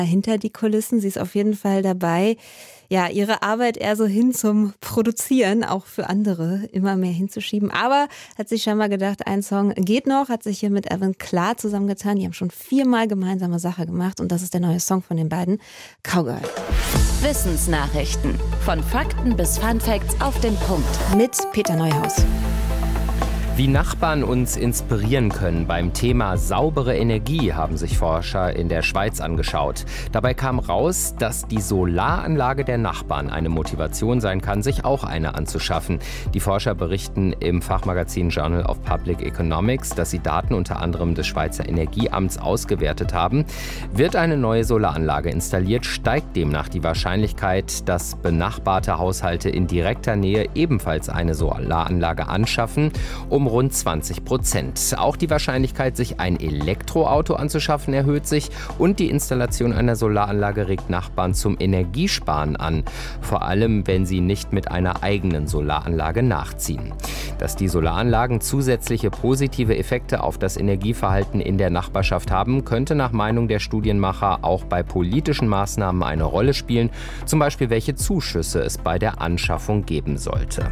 hinter die Kulissen. Sie ist auf jeden Fall dabei, ja, ihre Arbeit eher so hin zum Produzieren, auch für andere immer mehr hinzuschieben. Aber hat sich scheinbar gedacht, ein Song geht noch, hat sich hier mit Evan Klar zusammengetan. Die haben schon 4-mal gemeinsame Sache gemacht und das ist der neue Song von den beiden, Cowgirl. Wissensnachrichten. Von Fakten bis Funfacts auf den Punkt. Mit Peter Neuhaus. Wie Nachbarn uns inspirieren können beim Thema saubere Energie, haben sich Forscher in der Schweiz angeschaut. Dabei kam raus, dass die Solaranlage der Nachbarn eine Motivation sein kann, sich auch eine anzuschaffen. Die Forscher berichten im Fachmagazin Journal of Public Economics, dass sie Daten unter anderem des Schweizer Energieamts ausgewertet haben. Wird eine neue Solaranlage installiert, steigt demnach die Wahrscheinlichkeit, dass benachbarte Haushalte in direkter Nähe ebenfalls eine Solaranlage anschaffen, um rund 20%. Auch die Wahrscheinlichkeit, sich ein Elektroauto anzuschaffen, erhöht sich und die Installation einer Solaranlage regt Nachbarn zum Energiesparen an. Vor allem, wenn sie nicht mit einer eigenen Solaranlage nachziehen. Dass die Solaranlagen zusätzliche positive Effekte auf das Energieverhalten in der Nachbarschaft haben, könnte nach Meinung der Studienmacher auch bei politischen Maßnahmen eine Rolle spielen, zum Beispiel welche Zuschüsse es bei der Anschaffung geben sollte.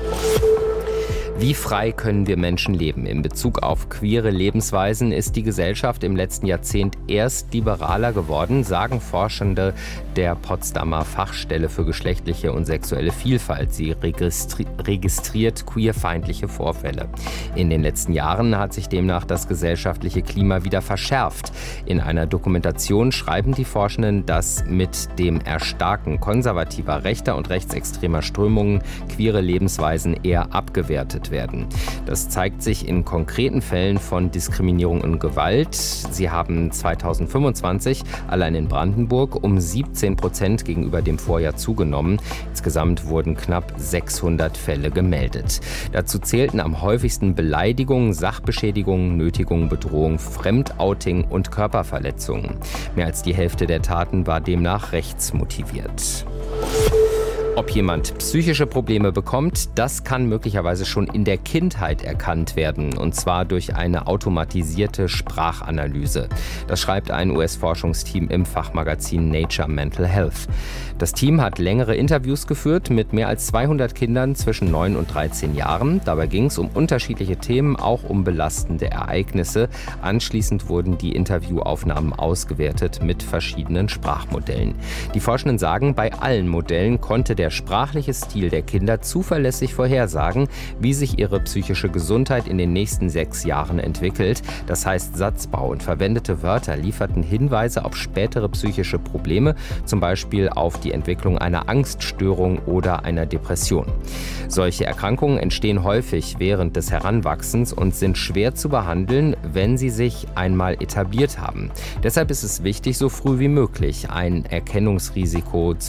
Wie frei können wir Menschen leben? In Bezug auf queere Lebensweisen ist die Gesellschaft im letzten Jahrzehnt erst liberaler geworden, sagen Forschende der Potsdamer Fachstelle für geschlechtliche und sexuelle Vielfalt. Sie registriert queerfeindliche Vorfälle. In den letzten Jahren hat sich demnach das gesellschaftliche Klima wieder verschärft. In einer Dokumentation schreiben die Forschenden, dass mit dem Erstarken konservativer rechter und rechtsextremer Strömungen queere Lebensweisen eher abgewertet werden. Das zeigt sich in konkreten Fällen von Diskriminierung und Gewalt. Sie haben 2025 allein in Brandenburg um 17% gegenüber dem Vorjahr zugenommen. Insgesamt wurden knapp 600 Fälle gemeldet. Dazu zählten am häufigsten Beleidigungen, Sachbeschädigungen, Nötigungen, Bedrohung, Fremdouting und Körperverletzungen. Mehr als die Hälfte der Taten war demnach rechtsmotiviert. Ob jemand psychische Probleme bekommt, das kann möglicherweise schon in der Kindheit erkannt werden, und zwar durch eine automatisierte Sprachanalyse. Das schreibt ein US-Forschungsteam im Fachmagazin Nature Mental Health. Das Team hat längere Interviews geführt mit mehr als 200 Kindern zwischen 9 und 13 Jahren. Dabei ging es um unterschiedliche Themen, auch um belastende Ereignisse. Anschließend wurden die Interviewaufnahmen ausgewertet mit verschiedenen Sprachmodellen. Die Forschenden sagen, bei allen Modellen konnte der sprachliche Stil der Kinder zuverlässig vorhersagen, wie sich ihre psychische Gesundheit in den nächsten 6 Jahren entwickelt. Das heißt, Satzbau und verwendete Wörter lieferten Hinweise auf spätere psychische Probleme, zum Beispiel auf die Entwicklung einer Angststörung oder einer Depression. Solche Erkrankungen entstehen häufig während des Heranwachsens und sind schwer zu behandeln, wenn sie sich einmal etabliert haben. Deshalb ist es wichtig, so früh wie möglich ein Erkennungsrisiko